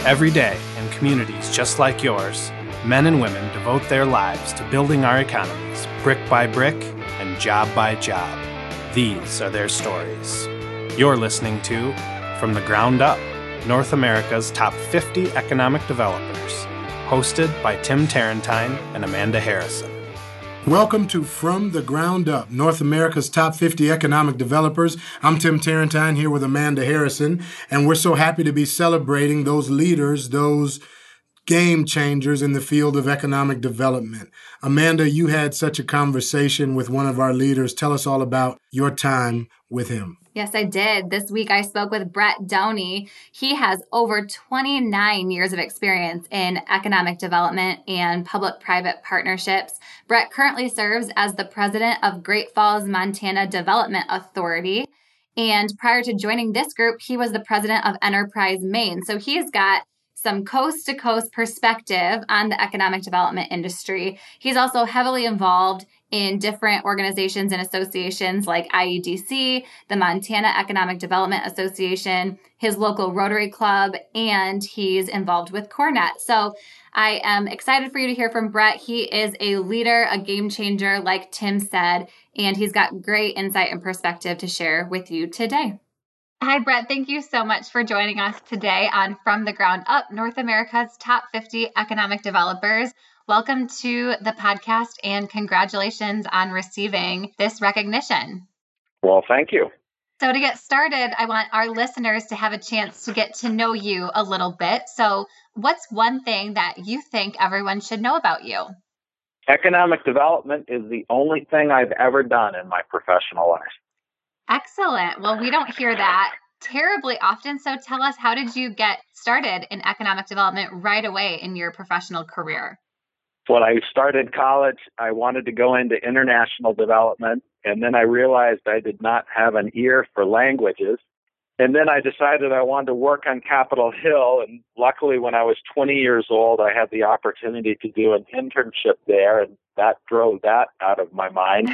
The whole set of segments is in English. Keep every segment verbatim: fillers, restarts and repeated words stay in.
Every day, in communities just like yours, men and women devote their lives to building our economies, brick by brick and job by job. These are their stories. You're listening to From the Ground Up, North America's Top fifty Economic Developers, hosted by Tim Tarentine and Amanda Harrison. Welcome to From the Ground Up, North America's Top fifty Economic Developers. I'm Tim Tarentine here with Amanda Harrison, and we're so happy to be celebrating those leaders, those game changers in the field of economic development. Amanda, you had such a conversation with one of our leaders. Tell us all about your time with him. Yes, I did. This week I spoke with Brett Downey. He has over twenty-nine years of experience in economic development and public-private partnerships. Brett currently serves as the president of Great Falls, Montana Development Authority. And prior to joining this group, he was the president of Enterprise Maine. So he's got some coast-to-coast perspective on the economic development industry. He's also heavily involved in different organizations and associations like I E D C, the Montana Economic Development Association, his local Rotary Club, and he's involved with CoreNet. So I am excited for you to hear from Brett. He is a leader, a game changer, like Tim said, and he's got great insight and perspective to share with you today. Hi, Brett. Thank you so much for joining us today on From the Ground Up, North America's Top fifty Economic Developers. Welcome to the podcast and congratulations on receiving this recognition. Well, thank you. So to get started, I want our listeners to have a chance to get to know you a little bit. So what's one thing that you think everyone should know about you? Economic development is the only thing I've ever done in my professional life. Excellent. Well, we don't hear that terribly often. So tell us, how did you get started in economic development right away in your professional career? When I started college, I wanted to go into international development, and then I realized I did not have an ear for languages. And then I decided I wanted to work on Capitol Hill, and luckily when I was twenty years old, I had the opportunity to do an internship there, and that drove that out of my mind.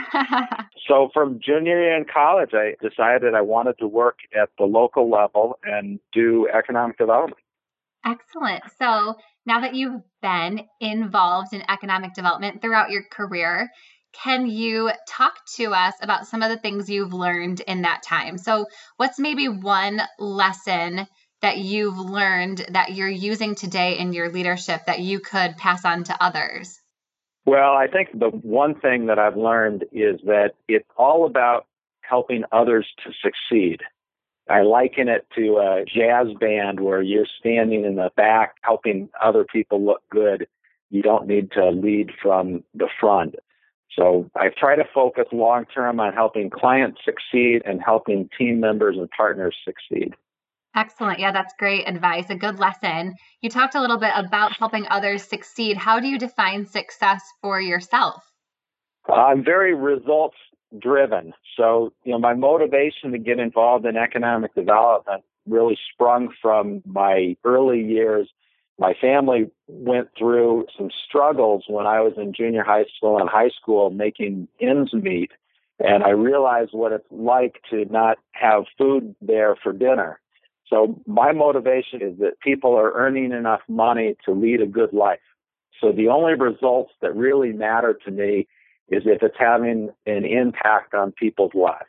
So from junior year in college, I decided I wanted to work at the local level and do economic development. Excellent. So now that you've been involved in economic development throughout your career, can you talk to us about some of the things you've learned in that time? So what's maybe one lesson that you've learned that you're using today in your leadership that you could pass on to others? Well, I think the one thing that I've learned is that it's all about helping others to succeed. I liken it to a jazz band where you're standing in the back helping other people look good. You don't need to lead from the front. So I try to focus long-term on helping clients succeed and helping team members and partners succeed. Excellent. Yeah, that's great advice. A good lesson. You talked a little bit about helping others succeed. How do you define success for yourself? I'm very results driven. So, you know, my motivation to get involved in economic development really sprung from my early years. My family went through some struggles when I was in junior high school and high school making ends meet. And I realized what it's like to not have food there for dinner. So my motivation is that people are earning enough money to lead a good life. So the only results that really matter to me is if it's having an impact on people's lives.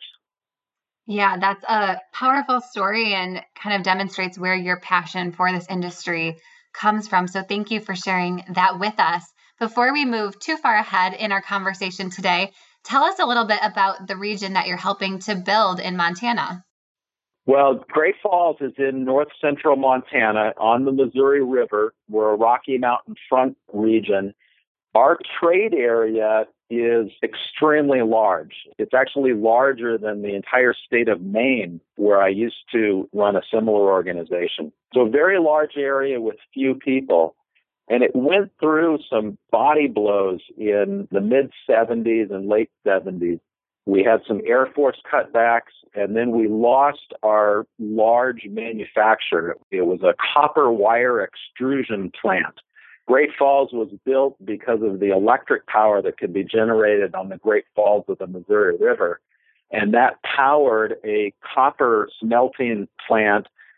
Yeah, that's a powerful story and kind of demonstrates where your passion for this industry comes from. So thank you for sharing that with us. Before we move too far ahead in our conversation today, tell us a little bit about the region that you're helping to build in Montana. Well, Great Falls is in north central Montana on the Missouri River. We're a Rocky Mountain front region. Our trade area is extremely large. It's actually larger than the entire state of Maine, where I used to run a similar organization. So a very large area with few people. And it went through some body blows in the mid seventies and late seventies. We had some Air Force cutbacks, and then we lost our large manufacturer. It was a copper wire extrusion plant. Great Falls was built because of the electric power that could be generated on the Great Falls of the Missouri River. And that powered a copper smelting plant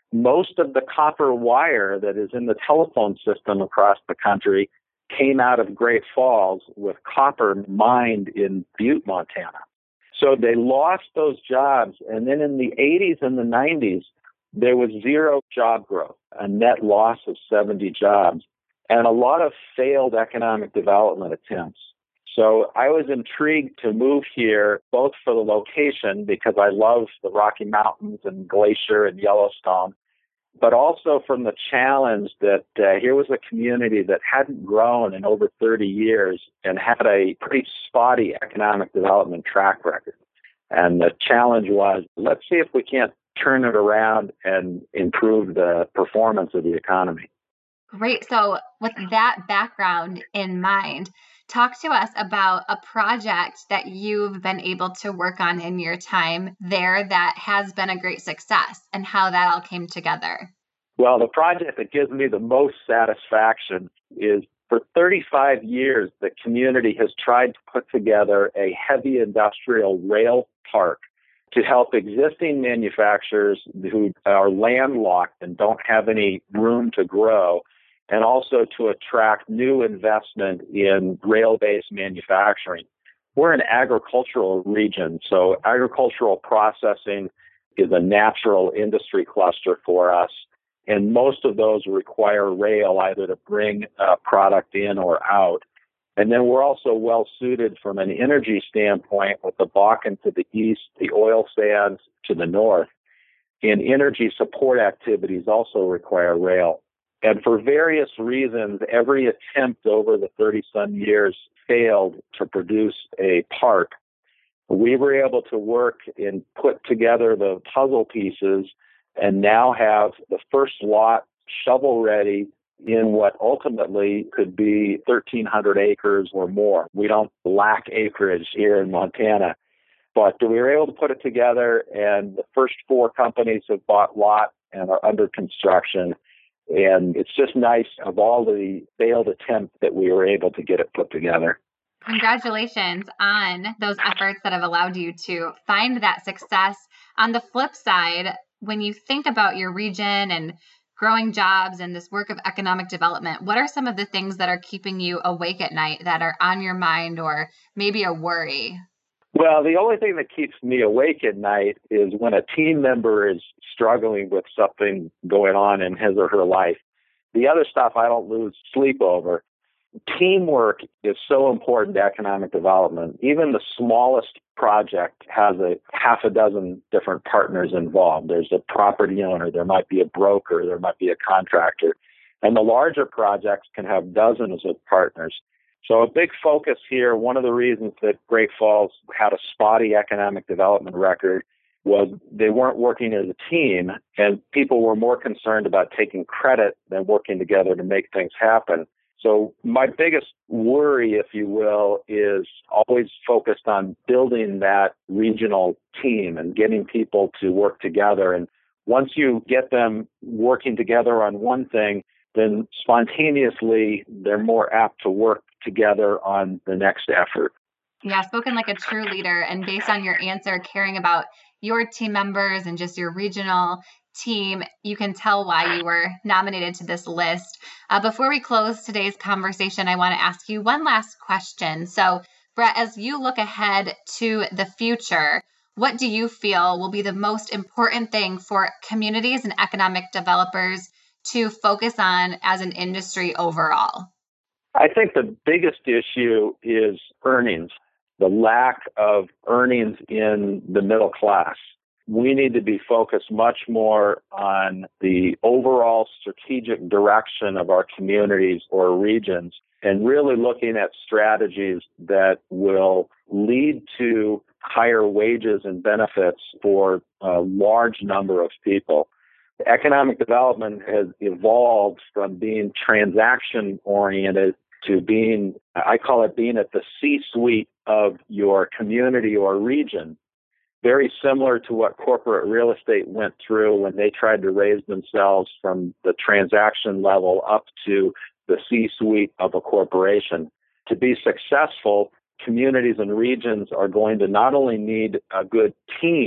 Most of the copper wire that is in the telephone system across the country came out of Great Falls with copper mined in Butte, Montana. So they lost those jobs. And then in the eighties and the nineties, there was zero job growth, a net loss of seventy jobs, and a lot of failed economic development attempts. So I was intrigued to move here, both for the location, because I love the Rocky Mountains and Glacier and Yellowstone, but also from the challenge that uh, here was a community that hadn't grown in over thirty years and had a pretty spotty economic development track record. And the challenge was, let's see if we can't turn it around and improve the performance of the economy. Great. So with that background in mind, talk to us about a project that you've been able to work on in your time there that has been a great success and how that all came together. Well, the project that gives me the most satisfaction is for thirty-five years, the community has tried to put together a heavy industrial rail park to help existing manufacturers who are landlocked and don't have any room to grow, and also to attract new investment in rail-based manufacturing. We're an agricultural region, so agricultural processing is a natural industry cluster for us, and most of those require rail either to bring a product in or out. And then we're also well suited from an energy standpoint with the Bakken to the east, the oil sands to the north. And energy support activities also require rail. And for various reasons, every attempt over the thirty-some years failed to produce a park. We were able to work and put together the puzzle pieces and now have the first lot shovel-ready in what ultimately could be thirteen hundred acres or more. We don't lack acreage here in Montana. But we were able to put it together, and the first four companies have bought lot and are under construction. And it's just nice of all the failed attempts that we were able to get it put together. Congratulations on those efforts that have allowed you to find that success. On the flip side, when you think about your region and growing jobs and this work of economic development, what are some of the things that are keeping you awake at night that are on your mind or maybe a worry? Well, the only thing that keeps me awake at night is when a team member is struggling with something going on in his or her life. The other stuff I don't lose sleep over. Teamwork is so important to economic development. Even the smallest project has a half a dozen different partners involved. There's a property owner, there might be a broker, there might be a contractor. And the larger projects can have dozens of partners. So a big focus here, one of the reasons that Great Falls had a spotty economic development record was they weren't working as a team, and people were more concerned about taking credit than working together to make things happen. So my biggest worry, if you will, is always focused on building that regional team and getting people to work together. And once you get them working together on one thing, then spontaneously they're more apt to work together on the next effort. Yeah, spoken like a true leader, and based on your answer, caring about your team members and just your regional team, you can tell why you were nominated to this list. Uh, before we close today's conversation, I want to ask you one last question. So, Brett, as you look ahead to the future, what do you feel will be the most important thing for communities and economic developers to focus on as an industry overall? I think the biggest issue is earnings, the lack of earnings in the middle class. We need to be focused much more on the overall strategic direction of our communities or regions and really looking at strategies that will lead to higher wages and benefits for a large number of people. Economic development has evolved from being transaction-oriented to being, I call it being at the C-suite of your community or region. Very similar to what corporate real estate went through when they tried to raise themselves from the transaction level up to the C-suite of a corporation. To be successful, communities and regions are going to not only need a good team,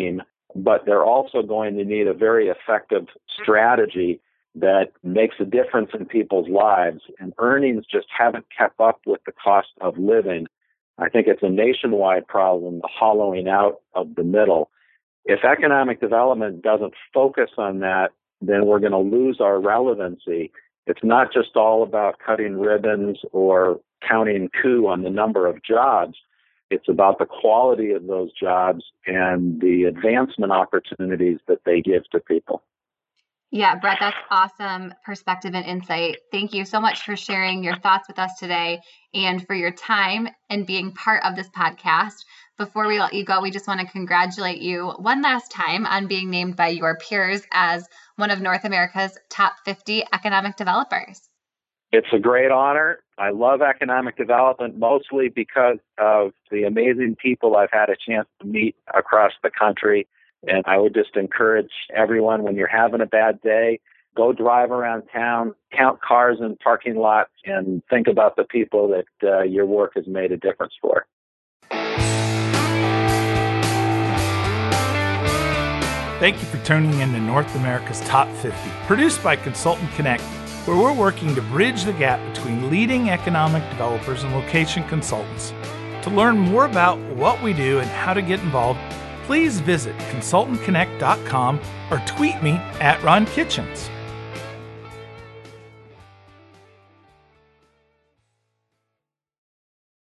but they're also going to need a very effective strategy that makes a difference in people's lives. And earnings just haven't kept up with the cost of living. I think it's a nationwide problem, the hollowing out of the middle. If economic development doesn't focus on that, then we're going to lose our relevancy. It's not just all about cutting ribbons or counting coup on the number of jobs. It's about the quality of those jobs and the advancement opportunities that they give to people. Yeah, Brett, that's awesome perspective and insight. Thank you so much for sharing your thoughts with us today and for your time and being part of this podcast. Before we let you go, we just want to congratulate you one last time on being named by your peers as one of North America's top fifty economic developers. It's a great honor. I love economic development mostly because of the amazing people I've had a chance to meet across the country. And I would just encourage everyone, when you're having a bad day, go drive around town, count cars in parking lots, and think about the people that uh, your work has made a difference for. Thank you for tuning in to North America's Top fifty, produced by Consultant Connect, where we're working to bridge the gap between leading economic developers and location consultants. To learn more about what we do and how to get involved, please visit consultant connect dot com or tweet me at Ron Kitchens.